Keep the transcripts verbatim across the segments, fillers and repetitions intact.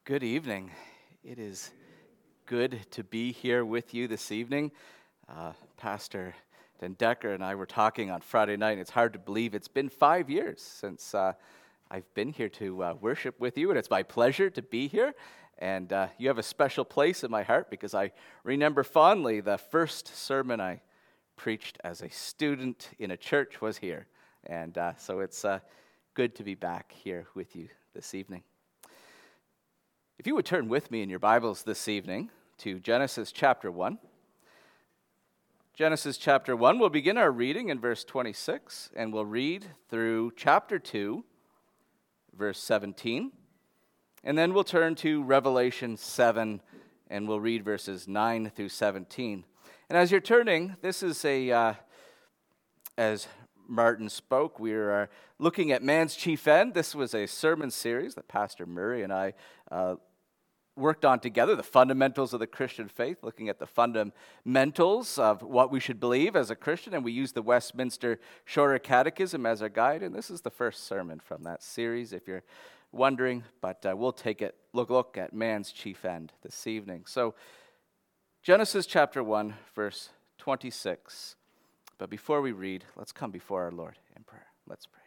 Good evening. It is good to be here with you this evening. Uh, Pastor Den Decker and I were talking on Friday night, and it's hard to believe it's been five years since uh, I've been here to uh, worship with you, and it's my pleasure to be here. And uh, you have a special place in my heart because I remember fondly the first sermon I preached as a student in a church was here. And uh, so it's uh, good to be back here with you this evening. If you would turn with me in your Bibles this evening to Genesis chapter one. Genesis chapter one, we'll begin our reading in verse twenty-six, and we'll read through chapter two, verse seventeen. And then we'll turn to Revelation seven, and we'll read verses nine through seventeen. And as you're turning, this is a, uh, as Martin spoke, we are looking at man's chief end. This was a sermon series that Pastor Murray and I uh, worked on together, the fundamentals of the Christian faith, looking at the fundamentals of what we should believe as a Christian, and we used the Westminster Shorter Catechism as our guide, and this is the first sermon from that series, if you're wondering, but uh, we'll take it, look, look at man's chief end this evening. So, Genesis chapter one, verse twenty-six. But before we read, let's come before our Lord in prayer. Let's pray.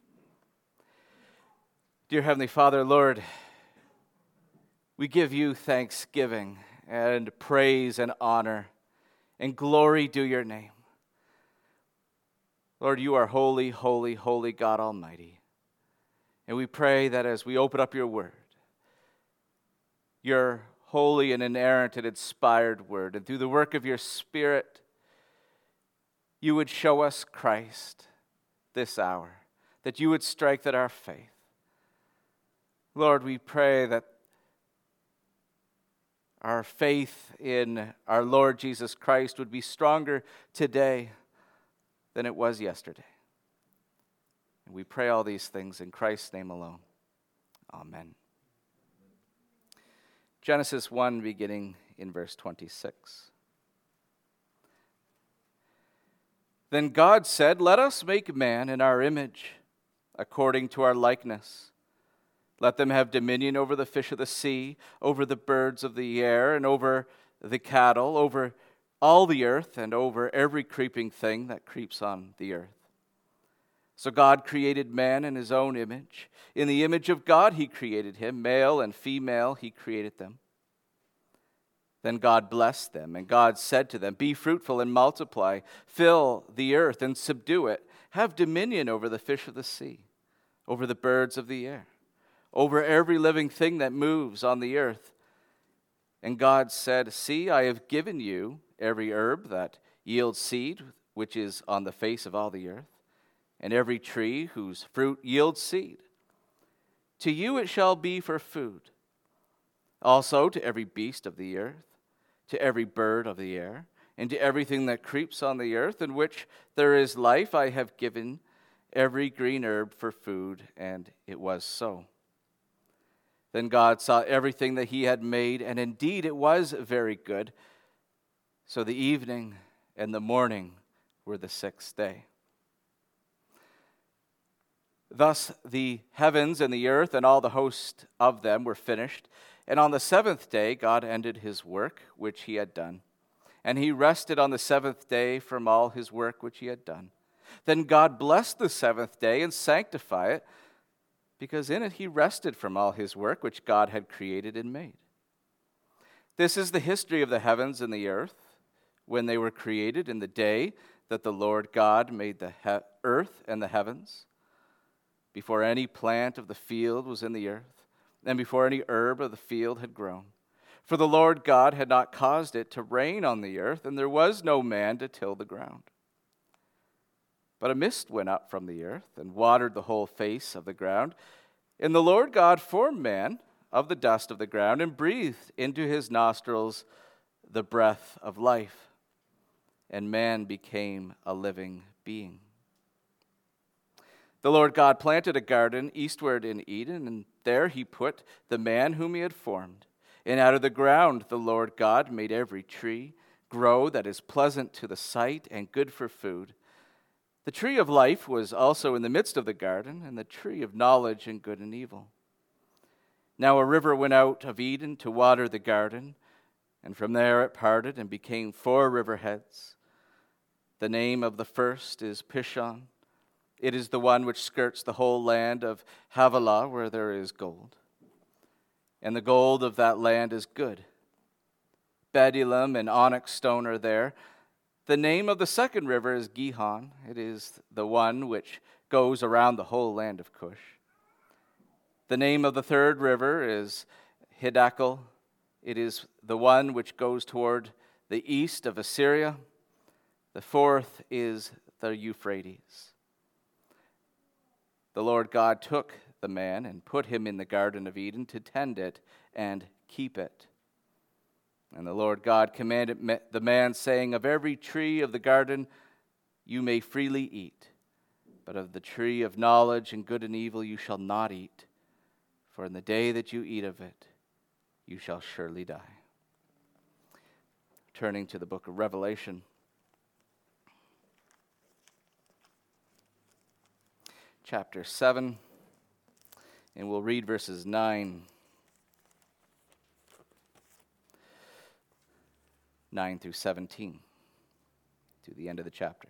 Dear Heavenly Father, Lord, we give you thanksgiving and praise and honor and glory due your name. Lord, you are holy, holy, holy God Almighty. And we pray that as we open up your word, your holy and inerrant and inspired word, and through the work of your Spirit, you would show us Christ this hour, that you would strengthen our faith. Lord, we pray that our faith in our Lord Jesus Christ would be stronger today than it was yesterday. And we pray all these things in Christ's name alone. Amen. Genesis one, beginning in verse twenty-six. Then God said, "Let us make man in our image, according to our likeness. Let them have dominion over the fish of the sea, over the birds of the air, and over the cattle, over all the earth, and over every creeping thing that creeps on the earth." So God created man in his own image. In the image of God he created him, male and female he created them. Then God blessed them, and God said to them, "Be fruitful and multiply, fill the earth and subdue it. Have dominion over the fish of the sea, over the birds of the air, over every living thing that moves on the earth." And God said, "See, I have given you every herb that yields seed, which is on the face of all the earth, and every tree whose fruit yields seed. To you it shall be for food. Also to every beast of the earth, to every bird of the air, and to everything that creeps on the earth, in which there is life, I have given every green herb for food." And it was so. Then God saw everything that he had made, and indeed it was very good. So the evening and the morning were the sixth day. Thus the heavens and the earth and all the host of them were finished. And on the seventh day God ended his work which he had done. And he rested on the seventh day from all his work which he had done. Then God blessed the seventh day and sanctified it, because in it he rested from all his work which God had created and made. This is the history of the heavens and the earth, when they were created, in the day that the Lord God made the he- earth and the heavens, before any plant of the field was in the earth, and before any herb of the field had grown. For the Lord God had not caused it to rain on the earth, and there was no man to till the ground. But a mist went up from the earth and watered the whole face of the ground. And the Lord God formed man of the dust of the ground and breathed into his nostrils the breath of life. And man became a living being. The Lord God planted a garden eastward in Eden, and there he put the man whom he had formed. And out of the ground the Lord God made every tree grow that is pleasant to the sight and good for food. The tree of life was also in the midst of the garden, and the tree of knowledge and good and evil. Now a river went out of Eden to water the garden, and from there it parted and became four riverheads. The name of the first is Pishon. It is the one which skirts the whole land of Havilah, where there is gold. And the gold of that land is good. Bdellium and onyx stone are there. The name of the second river is Gihon. It is the one which goes around the whole land of Cush. The name of the third river is Hiddekel. It is the one which goes toward the east of Assyria. The fourth is the Euphrates. The Lord God took the man and put him in the Garden of Eden to tend it and keep it. And the Lord God commanded the man, saying, of every tree of the garden you may freely eat, but of the tree of knowledge and good and evil you shall not eat, for in the day that you eat of it, you shall surely die. Turning to the book of Revelation. Chapter seven, and we'll read verses nine. nine through seventeen, to the end of the chapter.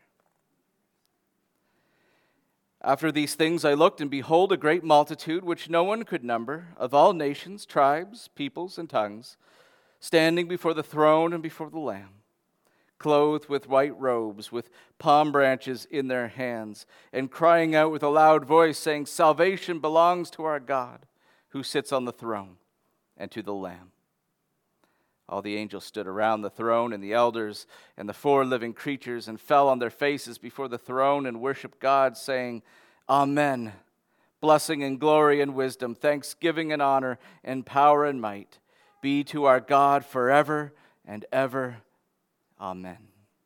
After these things I looked, and behold, a great multitude, which no one could number, of all nations, tribes, peoples, and tongues, standing before the throne and before the Lamb, clothed with white robes, with palm branches in their hands, and crying out with a loud voice, saying, salvation belongs to our God, who sits on the throne, and to the Lamb. All the angels stood around the throne, and the elders and the four living creatures, and fell on their faces before the throne and worshiped God, saying, Amen. Blessing and glory and wisdom, thanksgiving and honor and power and might be to our God forever and ever. Amen.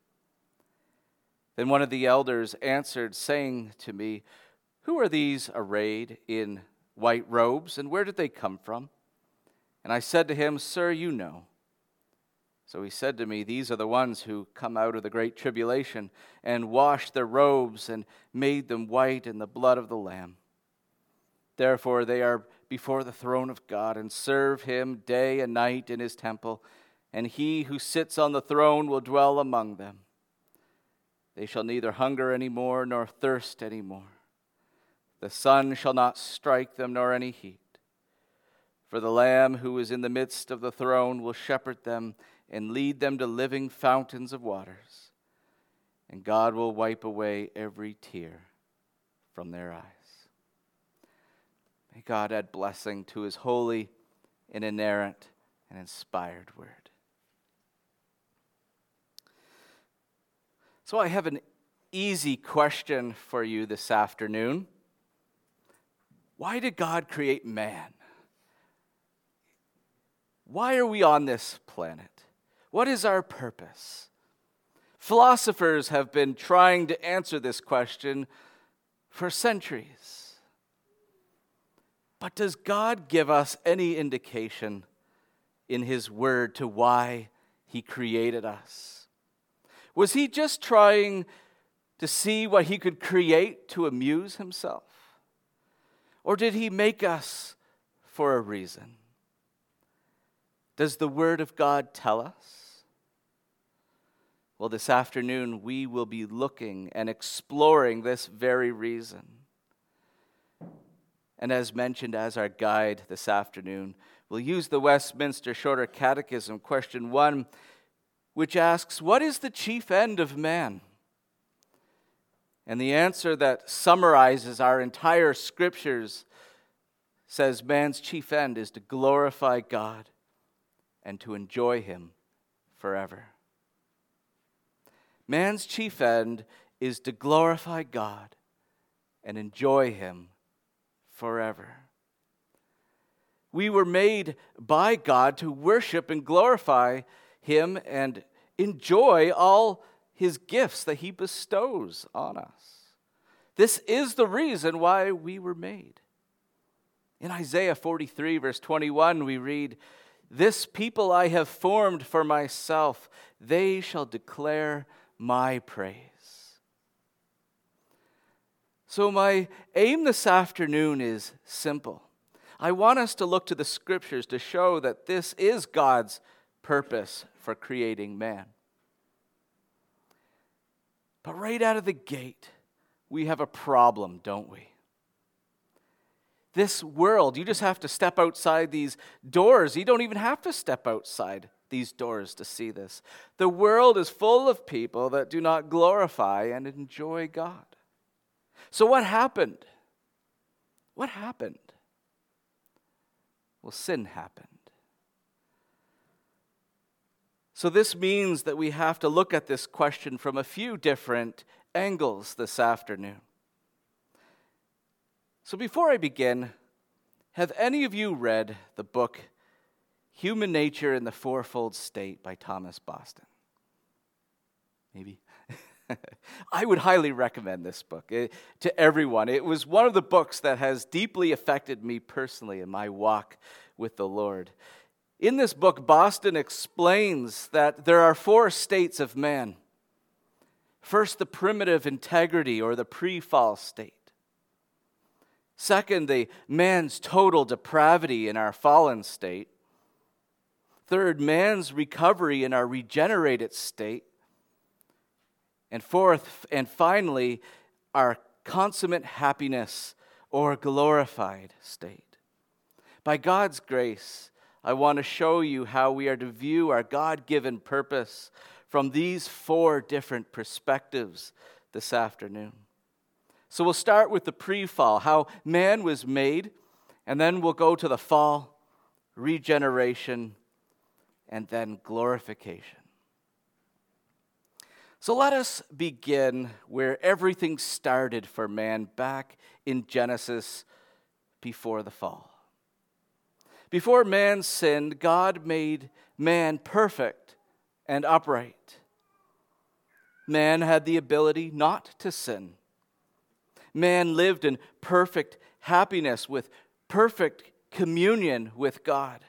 Then one of the elders answered, saying to me, who are these arrayed in white robes, and where did they come from? And I said to him, Sir, you know. So he said to me, these are the ones who come out of the great tribulation and washed their robes and made them white in the blood of the Lamb. Therefore they are before the throne of God and serve him day and night in his temple, and he who sits on the throne will dwell among them. They shall neither hunger any more nor thirst any more. The sun shall not strike them nor any heat. For the Lamb who is in the midst of the throne will shepherd them and lead them to living fountains of waters. And God will wipe away every tear from their eyes. May God add blessing to his holy and inerrant and inspired word. So I have an easy question for you this afternoon. Why did God create man? Why are we on this planet? What is our purpose? Philosophers have been trying to answer this question for centuries. But does God give us any indication in his word to why he created us? Was he just trying to see what he could create to amuse himself? Or did he make us for a reason? Does the word of God tell us? Well, this afternoon we will be looking and exploring this very reason. And as mentioned as our guide this afternoon, we'll use the Westminster Shorter Catechism, question one, which asks, what is the chief end of man? And the answer that summarizes our entire scriptures says man's chief end is to glorify God and to enjoy him forever. Man's chief end is to glorify God and enjoy him forever. We were made by God to worship and glorify him and enjoy all his gifts that he bestows on us. This is the reason why we were made. In Isaiah forty-three, verse twenty-one, we read, this people I have formed for myself, they shall declare my praise. So my aim this afternoon is simple. I want us to look to the scriptures to show that this is God's purpose for creating man. But right out of the gate, we have a problem, don't we? This world, you just have to step outside these doors. You don't even have to step outside these doors to see this. The world is full of people that do not glorify and enjoy God. So what happened? What happened? Well, sin happened. So this means that we have to look at this question from a few different angles this afternoon. So before I begin, have any of you read the book Human Nature in the Fourfold State by Thomas Boston? Maybe. I would highly recommend this book eh, to everyone. It was one of the books that has deeply affected me personally in my walk with the Lord. In this book, Boston explains that there are four states of man. First, the primitive integrity or the pre-fall state. Second, the man's total depravity in our fallen state. Third, man's recovery in our regenerated state. And fourth, and finally, our consummate happiness or glorified state. By God's grace, I want to show you how we are to view our God-given purpose from these four different perspectives this afternoon. So we'll start with the pre-fall, how man was made, and then we'll go to the fall, regeneration, and then glorification. So let us begin where everything started for man back in Genesis before the fall. Before man sinned, God made man perfect and upright. Man had the ability not to sin. Man lived in perfect happiness with perfect communion with God.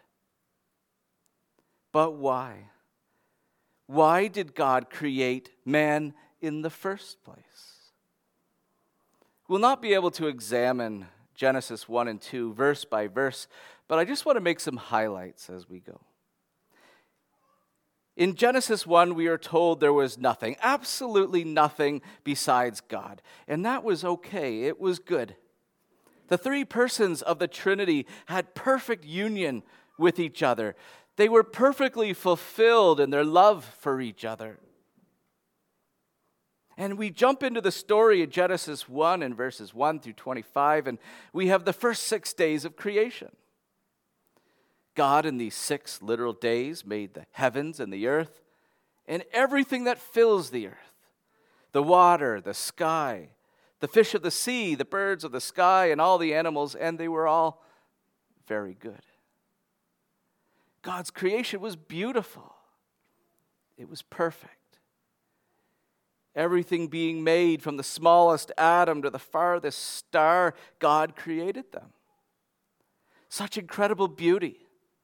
But why? Why did God create man in the first place? We'll not be able to examine Genesis one and two verse by verse, but I just want to make some highlights as we go. In Genesis one, we are told there was nothing, absolutely nothing besides God. And that was okay. It was good. The three persons of the Trinity had perfect union with each other. They were perfectly fulfilled in their love for each other. And we jump into the story of Genesis one in verses one through twenty-five, and we have the first six days of creation. God in these six literal days made the heavens and the earth and everything that fills the earth, the water, the sky, the fish of the sea, the birds of the sky, and all the animals, and they were all very good. God's creation was beautiful. It was perfect. Everything being made from the smallest atom to the farthest star, God created them. Such incredible beauty.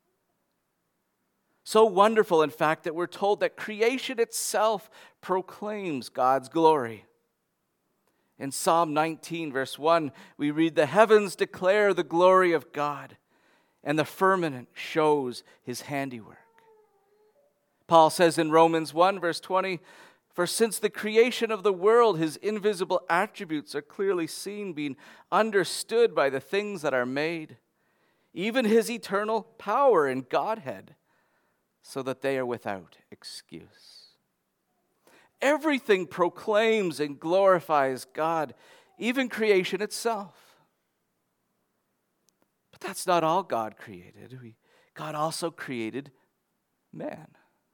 So wonderful, in fact, that we're told that creation itself proclaims God's glory. In Psalm nineteen, verse one, we read, "The heavens declare the glory of God, and the firmament shows his handiwork." Paul says in Romans one, verse twenty, "For since the creation of the world, his invisible attributes are clearly seen, being understood by the things that are made, even his eternal power and Godhead, so that they are without excuse." Everything proclaims and glorifies God, even creation itself. But that's not all God created. We, God also created man.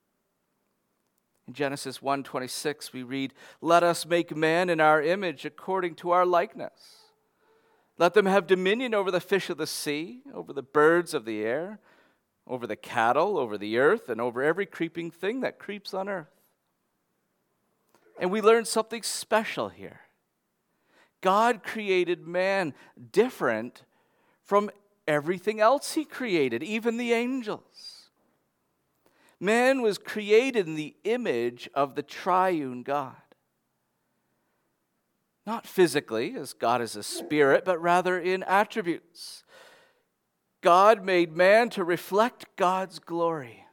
In Genesis one twenty-six, we read, "Let us make man in our image according to our likeness. Let them have dominion over the fish of the sea, over the birds of the air, over the cattle, over the earth, and over every creeping thing that creeps on earth." And we learn something special here. God created man different from everything else he created, even the angels. Man was created in the image of the triune God. Not physically, as God is a spirit, but rather in attributes. God made man to reflect God's glory.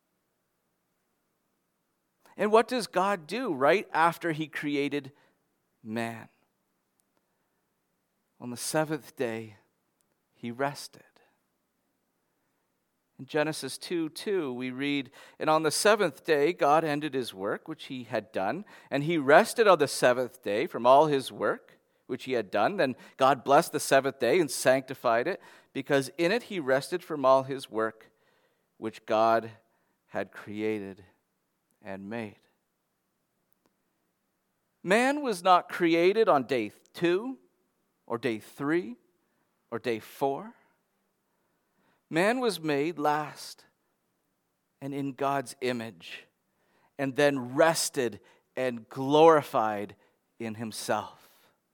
And what does God do right after he created man? On the seventh day, he rested. In Genesis two two, we read, "And on the seventh day God ended his work which he had done, and he rested on the seventh day from all his work which he had done. Then God blessed the seventh day and sanctified it, because in it he rested from all his work which God had created and made." Man was not created on day two, or day three, or day four. Man was made last and in God's image, and then rested and glorified in himself.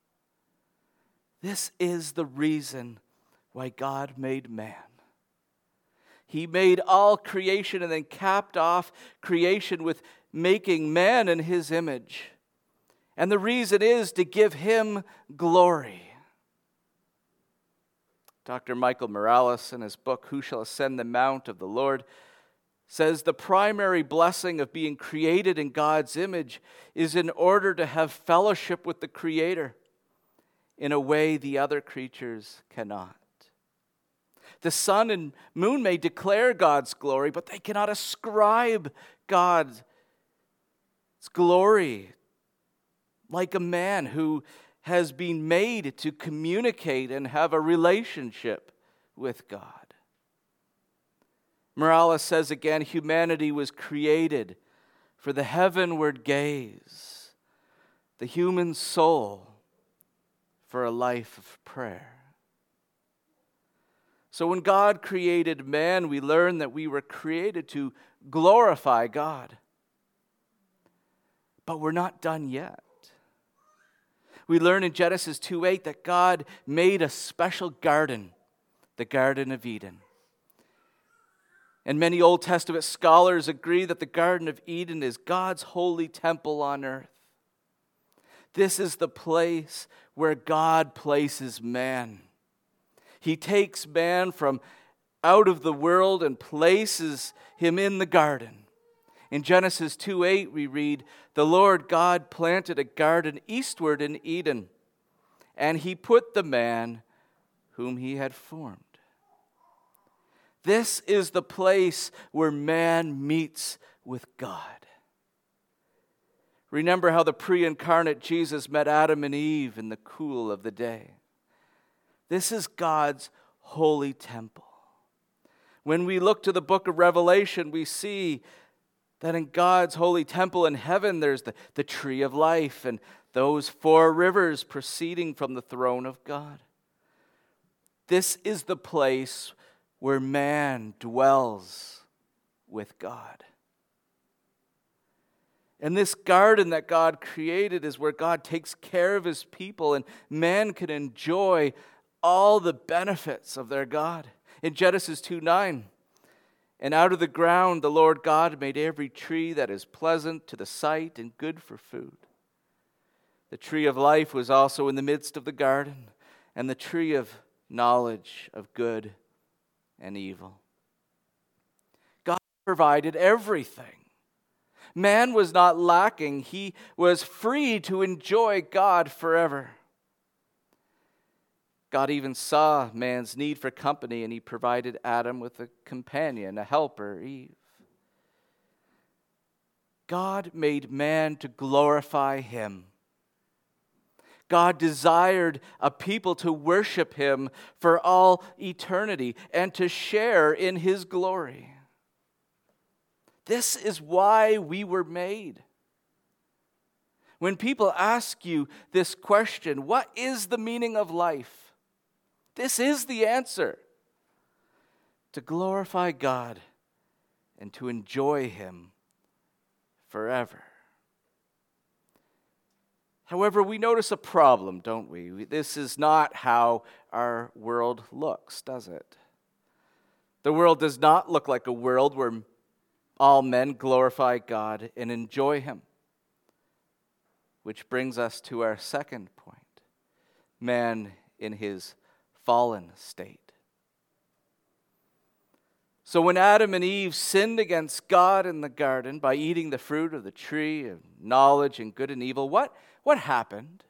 This is the reason why God made man. He made all creation and then capped off creation with making man in his image. And the reason is to give him glory. Doctor Michael Morales, in his book, Who Shall Ascend the Mount of the Lord, says the primary blessing of being created in God's image is in order to have fellowship with the Creator in a way the other creatures cannot. The sun and moon may declare God's glory, but they cannot ascribe God's glory like a man who has been made to communicate and have a relationship with God. Morales says again, humanity was created for the heavenward gaze, the human soul for a life of prayer. So when God created man, we learn that we were created to glorify God. But we're not done yet. We learn in Genesis two eight that God made a special garden, the Garden of Eden. And many Old Testament scholars agree that the Garden of Eden is God's holy temple on earth. This is the place where God places man. He takes man from out of the world and places him in the garden. In Genesis two eight we read, "The Lord God planted a garden eastward in Eden, and he put the man whom he had formed." This is the place where man meets with God. Remember how the pre-incarnate Jesus met Adam and Eve in the cool of the day. This is God's holy temple. When we look to the book of Revelation, we see that in God's holy temple in heaven, there's the, the tree of life and those four rivers proceeding from the throne of God. This is the place where man dwells with God. And this garden that God created is where God takes care of his people, and man can enjoy all the benefits of their God. In Genesis two nine, "And out of the ground the Lord God made every tree that is pleasant to the sight and good for food. The tree of life was also in the midst of the garden, and the tree of knowledge of good and evil." God provided everything. Man was not lacking. He was free to enjoy God forever. God even saw man's need for company, and he provided Adam with a companion, a helper, Eve. God made man to glorify him. God desired a people to worship him for all eternity and to share in his glory. This is why we were made. When people ask you this question, what is the meaning of life? This is the answer: to glorify God and to enjoy him forever. However, we notice a problem, don't we? This is not how our world looks, does it? The world does not look like a world where all men glorify God and enjoy him. Which brings us to our second point: man in his fallen state. So when Adam and Eve sinned against God in the garden by eating the fruit of the tree of knowledge and good and evil, what, what happened?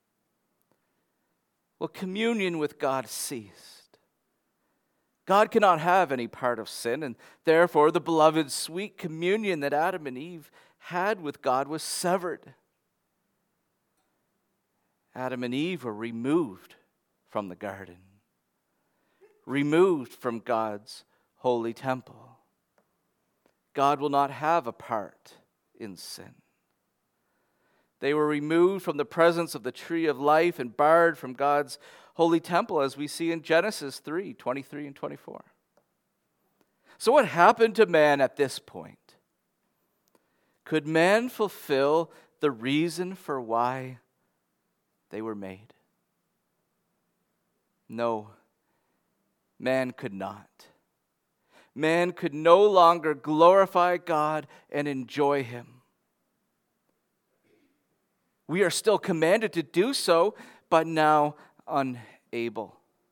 Well, communion with God ceased. God cannot have any part of sin, and therefore the beloved sweet communion that Adam and Eve had with God was severed. Adam and Eve were removed from the garden, removed from God's holy temple. God will not have a part in sin. They were removed from the presence of the tree of life and barred from God's holy temple, as we see in Genesis three, twenty-three and twenty-four. So what happened to man at this point? Could man fulfill the reason for why they were made? No, man could not. Man could no longer glorify God and enjoy Him. We are still commanded to do so, but now unable.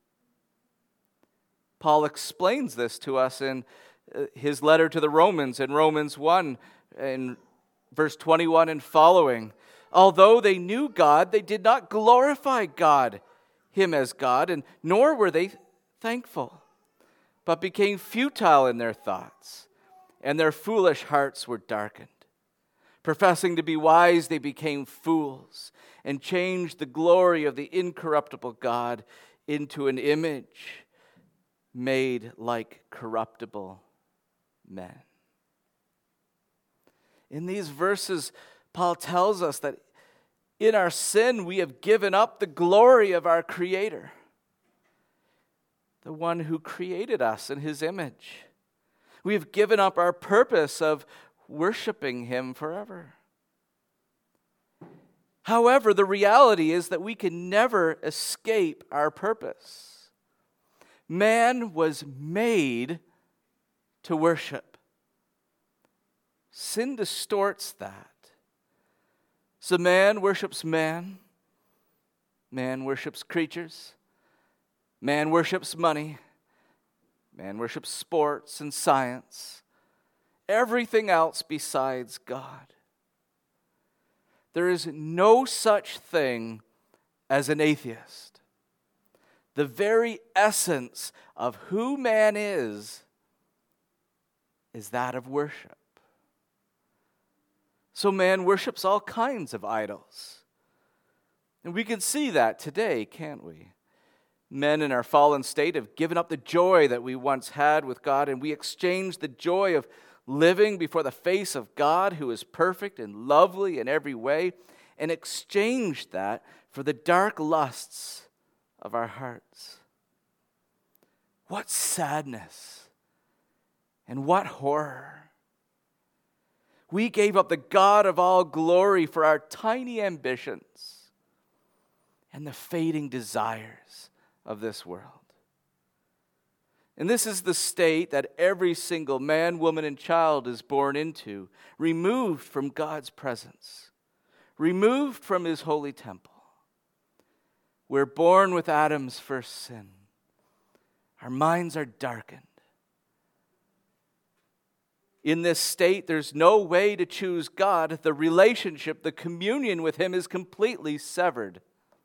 Paul explains this to us in his letter to the Romans in Romans one, in verse twenty-one and following. Although they knew God, they did not glorify God, Him as God, and nor were they thankful, but became futile in their thoughts, and their foolish hearts were darkened. Professing to be wise, they became fools, and changed the glory of the incorruptible God into an image made like corruptible men. In these verses, Paul tells us that in our sin, we have given up the glory of our Creator, the one who created us in His image. We have given up our purpose of worshiping Him forever. However, the reality is that we can never escape our purpose. Man was made to worship. Sin distorts that. So man worships man. Man worships creatures. Man worships money. Man worships sports and science. Everything else besides God. There is no such thing as an atheist. The very essence of who man is, is that of worship. So man worships all kinds of idols. And we can see that today, can't we? Men in our fallen state have given up the joy that we once had with God, and we exchange the joy of living before the face of God, who is perfect and lovely in every way, and exchange that for the dark lusts of our hearts. What sadness and what horror. We gave up the God of all glory for our tiny ambitions and the fading desires of this world. And this is the state that every single man, woman, and child is born into, removed from God's presence, removed from His holy temple. We're born with Adam's first sin. Our minds are darkened. In this state, there's no way to choose God. The relationship, the communion with Him is completely severed.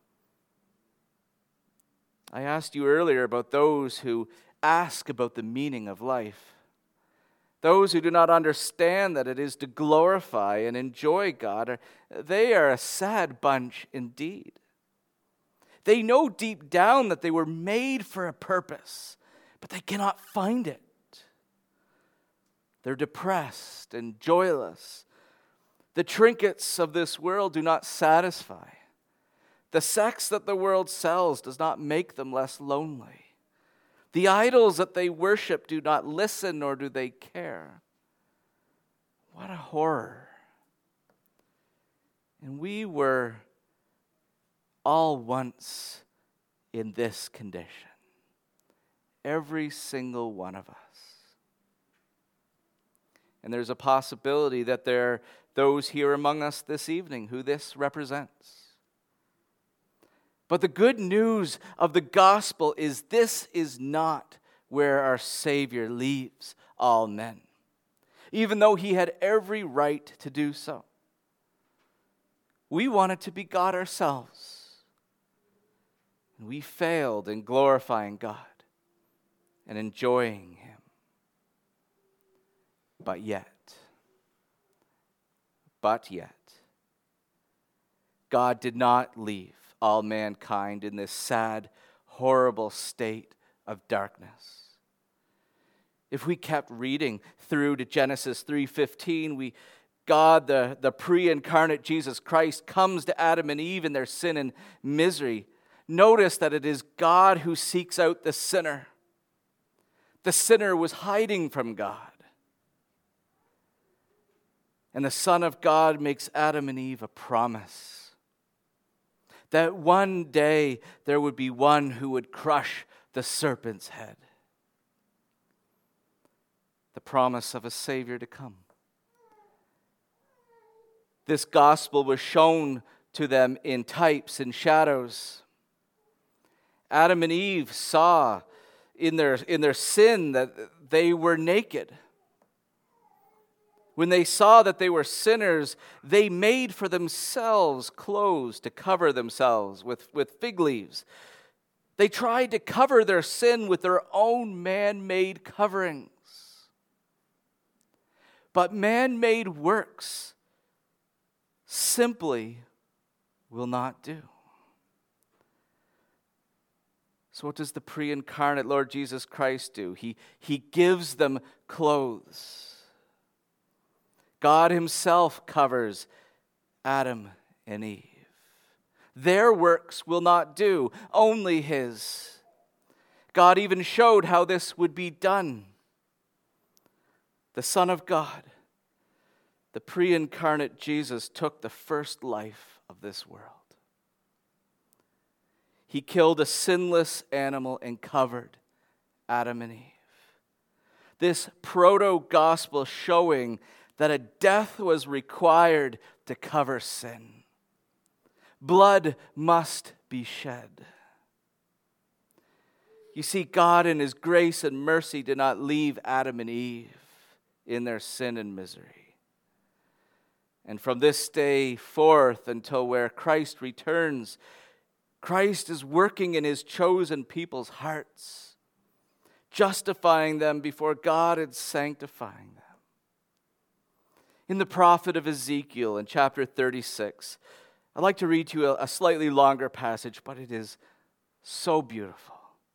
I asked you earlier about those who ask about the meaning of life. Those who do not understand that it is to glorify and enjoy God, they are a sad bunch indeed. They know deep down that they were made for a purpose, but they cannot find it. They're depressed and joyless. The trinkets of this world do not satisfy. The sex that the world sells does not make them less lonely. The idols that they worship do not listen, nor do they care. What a horror. And we were all once in this condition. Every single one of us. And there's a possibility that there are those here among us this evening who this represents. But the good news of the gospel is this is not where our Savior leaves all men, even though he had every right to do so. We wanted to be God ourselves, and we failed in glorifying God and enjoying him. But yet, but yet, God did not leave all mankind in this sad, horrible state of darkness. If we kept reading through to Genesis three fifteen, we God, the, the pre-incarnate Jesus Christ, comes to Adam and Eve in their sin and misery. Notice that it is God who seeks out the sinner. The sinner was hiding from God. And the Son of God makes Adam and Eve a promise that one day there would be one who would crush the serpent's head. The promise of a Savior to come. This gospel was shown to them in types and shadows. Adam and Eve saw in their, in their sin that they were naked. When they saw that they were sinners, they made for themselves clothes to cover themselves with, with fig leaves. They tried to cover their sin with their own man-made coverings. But man-made works simply will not do. So what does the pre-incarnate Lord Jesus Christ do? He, he gives them clothes. God himself covers Adam and Eve. Their works will not do, only his. God even showed how this would be done. The Son of God, the pre-incarnate Jesus, took the first life of this world. He killed a sinless animal and covered Adam and Eve. This proto-gospel showing that a death was required to cover sin. Blood must be shed. You see, God in his grace and mercy did not leave Adam and Eve in their sin and misery. And from this day forth until where Christ returns, Christ is working in his chosen people's hearts, justifying them before God and sanctifying them. In the prophet of Ezekiel in chapter thirty-six, I'd like to read to you a, a slightly longer passage, but it is so beautiful.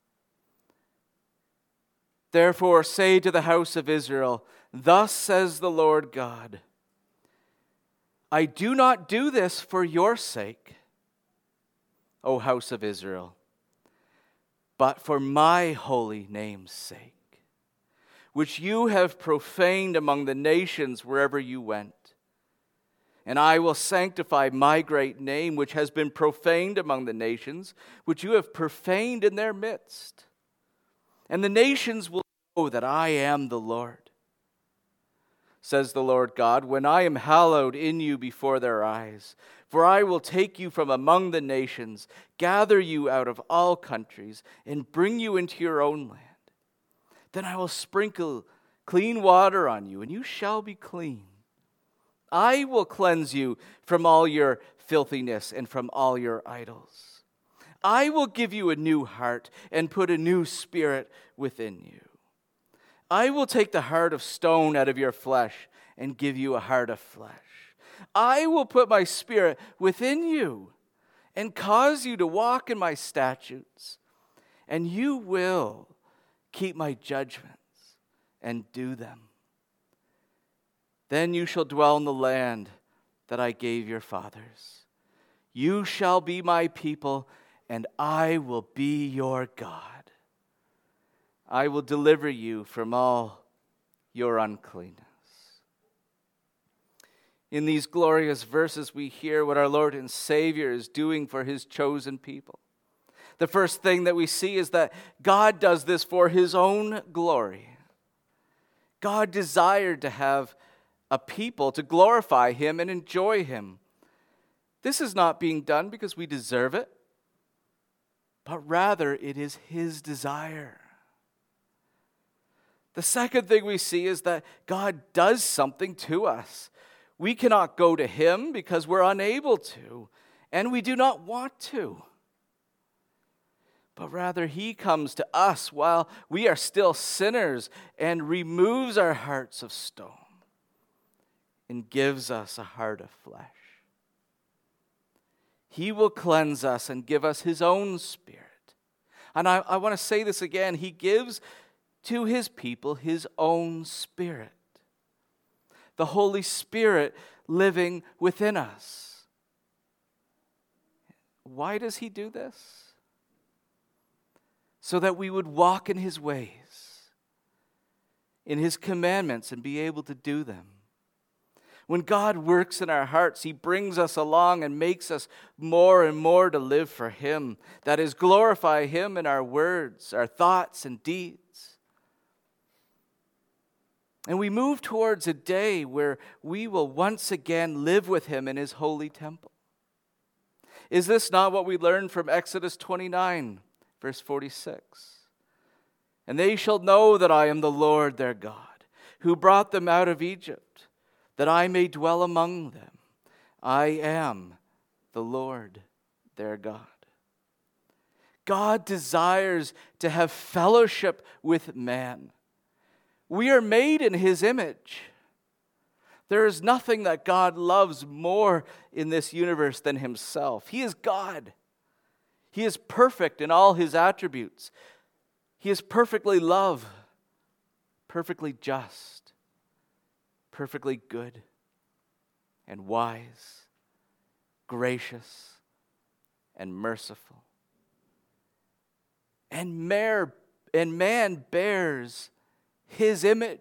Therefore say to the house of Israel, thus says the Lord God, I do not do this for your sake, O house of Israel, but for my holy name's sake, which you have profaned among the nations wherever you went. And I will sanctify my great name, which has been profaned among the nations, which you have profaned in their midst. And the nations will know that I am the Lord, says the Lord God, when I am hallowed in you before their eyes. For I will take you from among the nations, gather you out of all countries, and bring you into your own land. Then I will sprinkle clean water on you, and you shall be clean. I will cleanse you from all your filthiness and from all your idols. I will give you a new heart and put a new spirit within you. I will take the heart of stone out of your flesh and give you a heart of flesh. I will put my spirit within you and cause you to walk in my statutes, and you will keep my judgments and do them. Then you shall dwell in the land that I gave your fathers. You shall be my people, and I will be your God. I will deliver you from all your uncleanness. In these glorious verses, we hear what our Lord and Savior is doing for his chosen people. The first thing that we see is that God does this for his own glory. God desired to have a people to glorify him and enjoy him. This is not being done because we deserve it, but rather it is his desire. The second thing we see is that God does something to us. We cannot go to him because we're unable to, and we do not want to. But rather he comes to us while we are still sinners and removes our hearts of stone and gives us a heart of flesh. He will cleanse us and give us his own Spirit. And I, I want to say this again. He gives to his people his own Spirit. The Holy Spirit living within us. Why does he do this? So that we would walk in his ways, in his commandments, and be able to do them. When God works in our hearts, he brings us along and makes us more and more to live for him. That is, glorify him in our words, our thoughts, and deeds. And we move towards a day where we will once again live with him in his holy temple. Is this not what we learned from Exodus twenty-nine, verse forty-six? And they shall know that I am the Lord their God, who brought them out of Egypt, that I may dwell among them. I am the Lord their God. God desires to have fellowship with man. We are made in his image. There is nothing that God loves more in this universe than himself. He is God. He is perfect in all his attributes. He is perfectly love, perfectly just, perfectly good and wise, gracious and merciful. And man, and man bears his image.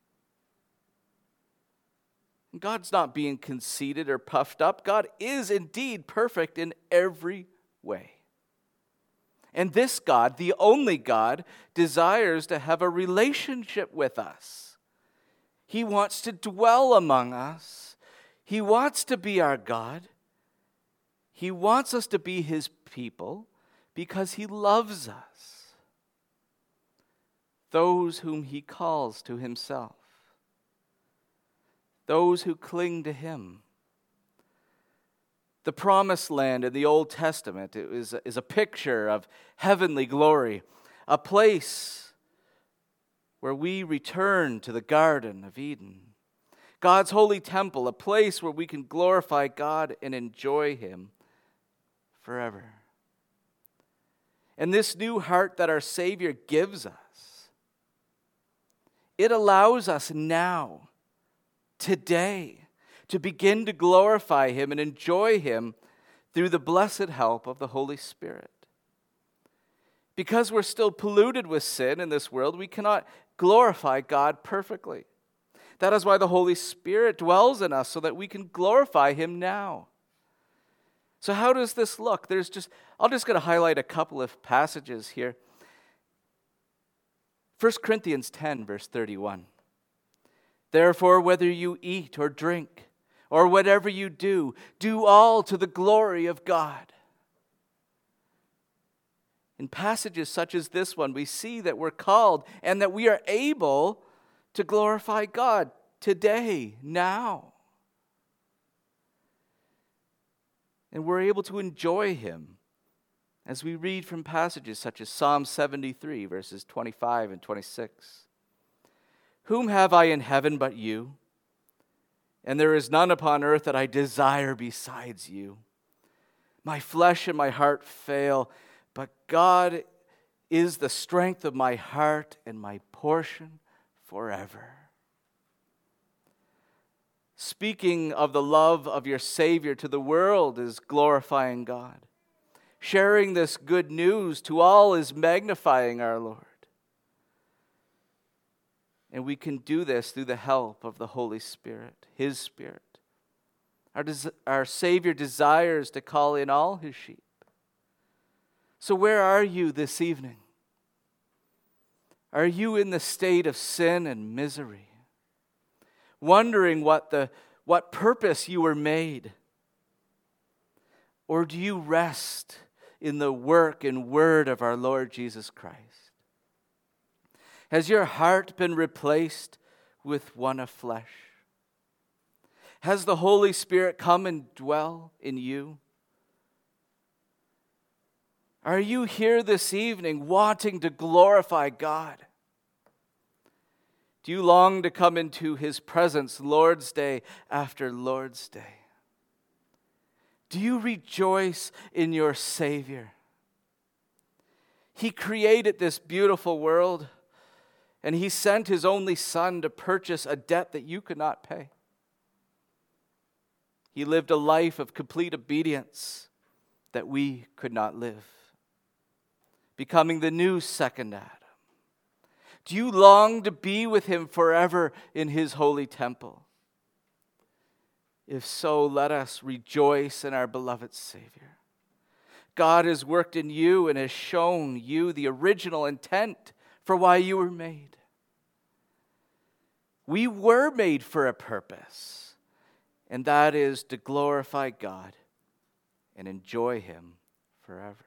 God's not being conceited or puffed up. God is indeed perfect in every way. And this God, the only God, desires to have a relationship with us. He wants to dwell among us. He wants to be our God. He wants us to be his people because he loves us, those whom he calls to himself, those who cling to him. The promised land in the Old Testament is a, is a picture of heavenly glory, a place where we return to the Garden of Eden. God's holy temple, a place where we can glorify God and enjoy him forever. And this new heart that our Savior gives us, it allows us now, today, to begin to glorify him and enjoy him through the blessed help of the Holy Spirit. Because we're still polluted with sin in this world, we cannot glorify God perfectly. That is why the Holy Spirit dwells in us, so that we can glorify him now. So how does this look? There's just, I'm just going to highlight a couple of passages here. First Corinthians ten, verse thirty-one. Therefore, whether you eat or drink, or whatever you do, do all to the glory of God. In passages such as this one, we see that we're called and that we are able to glorify God today, now. And we're able to enjoy him as we read from passages such as Psalm seventy-three, verses twenty-five and twenty-six. Whom have I in heaven but you? And there is none upon earth that I desire besides you. My flesh and my heart fail, but God is the strength of my heart and my portion forever. Speaking of the love of your Savior to the world is glorifying God. Sharing this good news to all is magnifying our Lord. And we can do this through the help of the Holy Spirit, his Spirit. Our, des- our Savior desires to call in all his sheep. So where are you this evening? Are you in the state of sin and misery? Wondering what the what purpose you were made? Or do you rest in the work and word of our Lord Jesus Christ? Has your heart been replaced with one of flesh? Has the Holy Spirit come and dwell in you? Are you here this evening wanting to glorify God? Do you long to come into His presence Lord's Day after Lord's Day? Do you rejoice in your Savior? He created this beautiful world, and He sent His only Son to purchase a debt that you could not pay. He lived a life of complete obedience that we could not live, becoming the new second Adam. Do you long to be with Him forever in His holy temple? If so, let us rejoice in our beloved Savior. God has worked in you and has shown you the original intent for why you were made. We were made for a purpose, and that is to glorify God and enjoy Him forever.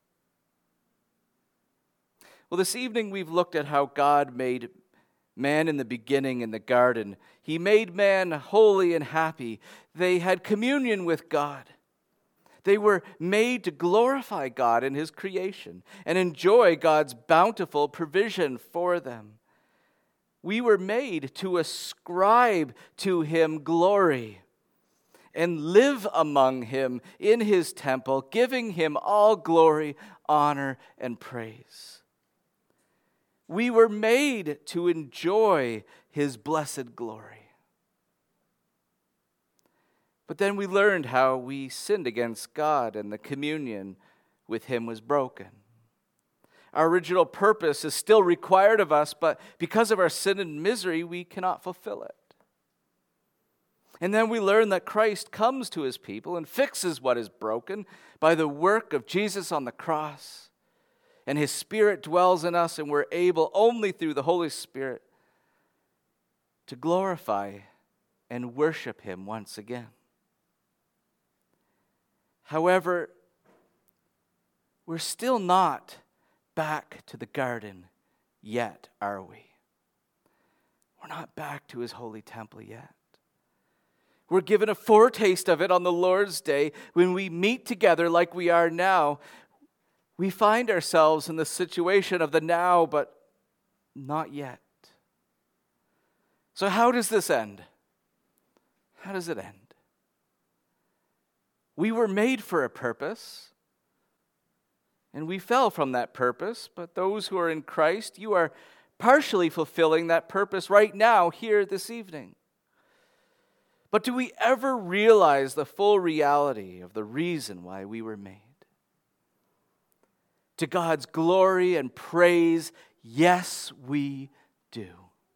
Well, this evening we've looked at how God made man in the beginning in the garden. He made man holy and happy. They had communion with God. They were made to glorify God in His creation and enjoy God's bountiful provision for them. We were made to ascribe to Him glory and live among Him in His temple, giving Him all glory, honor, and praise. We were made to enjoy His blessed glory. But then we learned how we sinned against God and the communion with Him was broken. Our original purpose is still required of us, but because of our sin and misery, we cannot fulfill it. And then we learn that Christ comes to His people and fixes what is broken by the work of Jesus on the cross. And His Spirit dwells in us, and we're able only through the Holy Spirit to glorify and worship Him once again. However, we're still not back to the garden yet, are we? We're not back to His holy temple yet. We're given a foretaste of it on the Lord's Day when we meet together like we are now. We find ourselves in the situation of the now, but not yet. So how does this end? How does it end? We were made for a purpose, and we fell from that purpose, but those who are in Christ, you are partially fulfilling that purpose right now, here this evening. But do we ever realize the full reality of the reason why we were made? To God's glory and praise, yes, we do.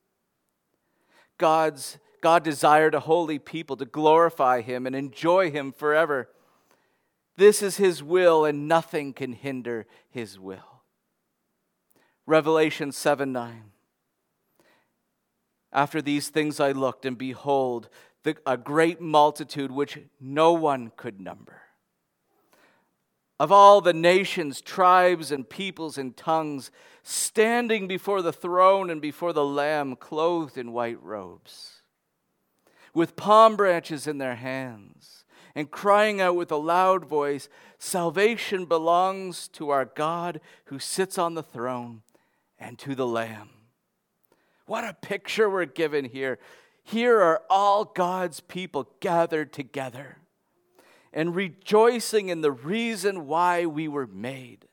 God's God desired a holy people to glorify Him and enjoy Him forever. This is His will, and nothing can hinder His will. Revelation seven nine. After these things I looked, and behold, the, a great multitude which no one could number, of all the nations, tribes, and peoples and tongues, standing before the throne and before the Lamb, clothed in white robes, with palm branches in their hands, and crying out with a loud voice, "Salvation belongs to our God who sits on the throne and to the Lamb." What a picture we're given here. Here are all God's people gathered together and rejoicing in the reason why we were made.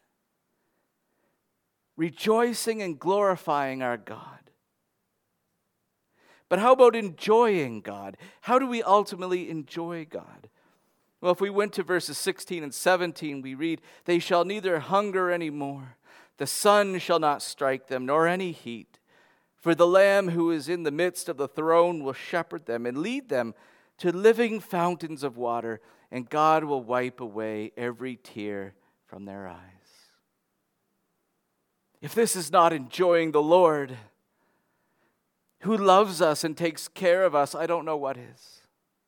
Rejoicing and glorifying our God. But how about enjoying God? How do we ultimately enjoy God? Well, if we went to verses sixteen and seventeen, we read, "They shall neither hunger any more, the sun shall not strike them, nor any heat. For the Lamb who is in the midst of the throne will shepherd them and lead them to living fountains of water, and God will wipe away every tear from their eyes." If this is not enjoying the Lord, who loves us and takes care of us, I don't know what is.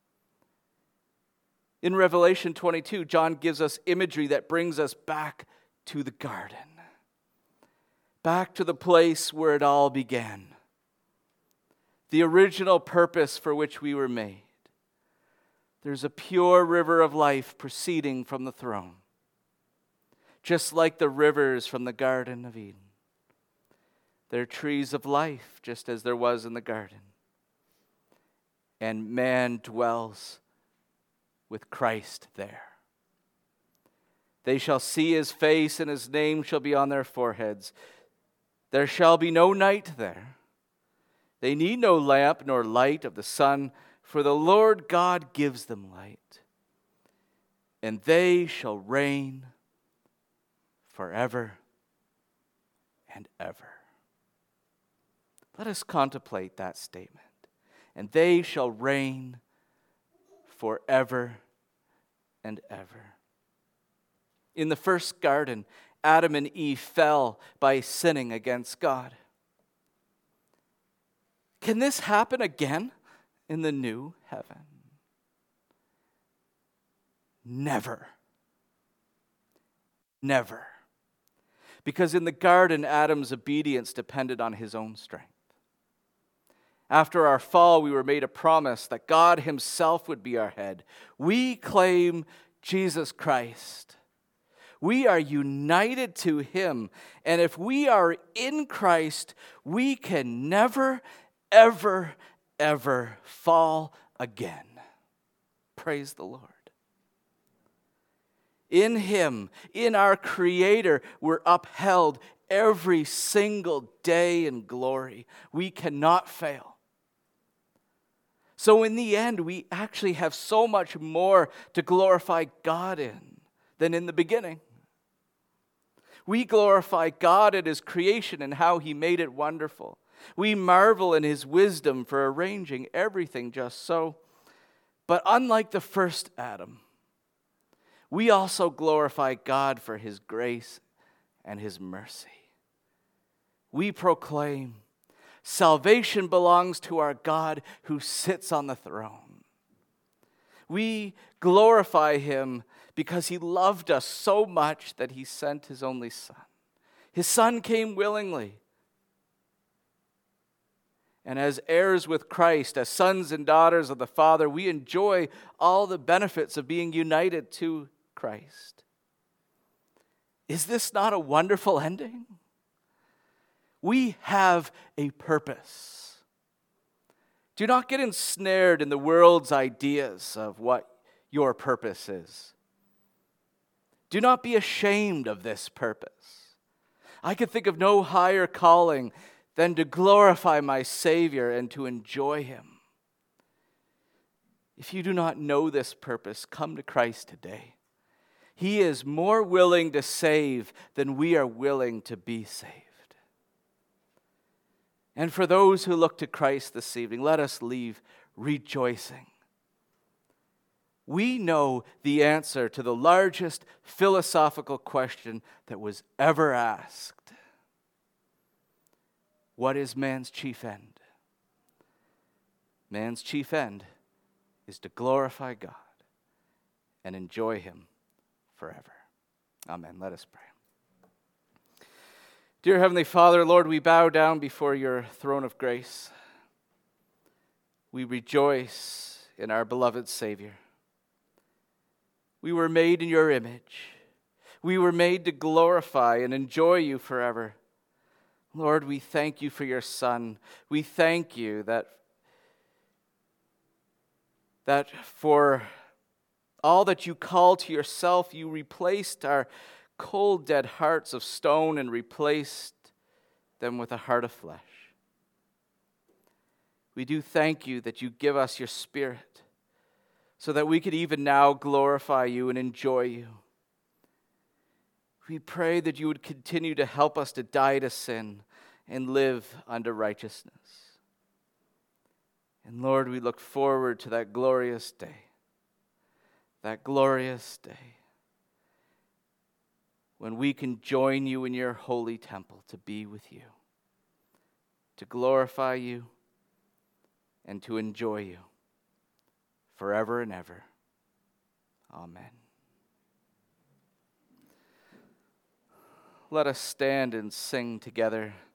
In Revelation twenty-two, John gives us imagery that brings us back to the garden. back to the place where it all began, the original purpose for which we were made. There's a pure river of life proceeding from the throne, just like the rivers from the Garden of Eden. They're trees of life, just as there was in the garden. And man dwells with Christ there. They shall see his face, and his name shall be on their foreheads. There shall be no night there. They need no lamp nor light of the sun, for the Lord God gives them light. And they shall reign forever and ever. Let us contemplate that statement. And they shall reign forever and ever. In the first garden, Adam and Eve fell by sinning against God. Can this happen again in the new heaven? Never. Never. Because in the garden, Adam's obedience depended on his own strength. After our fall, we were made a promise that God himself would be our head. We claim Jesus Christ. We are united to him. And if we are in Christ, we can never, ever, ever fall again. Praise the Lord. In him, in our Creator, we're upheld every single day in glory. We cannot fail. So in the end, we actually have so much more to glorify God in than in the beginning. We glorify God at his creation and how he made it wonderful. We marvel in his wisdom for arranging everything just so. But unlike the first Adam, we also glorify God for his grace and his mercy. We proclaim, salvation belongs to our God who sits on the throne. We glorify him because he loved us so much that he sent his only Son. His Son came willingly. And as heirs with Christ, as sons and daughters of the Father, we enjoy all the benefits of being united to Christ. Is this not a wonderful ending? We have a purpose. Do not get ensnared in the world's ideas of what your purpose is. Do not be ashamed of this purpose. I can think of no higher calling than to glorify my Savior and to enjoy him. If you do not know this purpose, come to Christ today. He is more willing to save than we are willing to be saved. And for those who look to Christ this evening, let us leave rejoicing. We know the answer to the largest philosophical question that was ever asked. What is man's chief end? Man's chief end is to glorify God and enjoy him forever. Amen. Let us pray. Dear Heavenly Father, Lord, we bow down before your throne of grace. We rejoice in our beloved Savior. We were made in your image. We were made to glorify and enjoy you forever. Lord, we thank you for your Son. We thank you that, that for all that you call to yourself, you replaced our cold, dead hearts of stone and replaced them with a heart of flesh. We do thank you that you give us your Spirit so that we could even now glorify you and enjoy you. We pray that you would continue to help us to die to sin and live unto righteousness. And Lord, we look forward to that glorious day, that glorious day when we can join you in your holy temple to be with you, to glorify you, and to enjoy you forever and ever. Amen. Let us stand and sing together.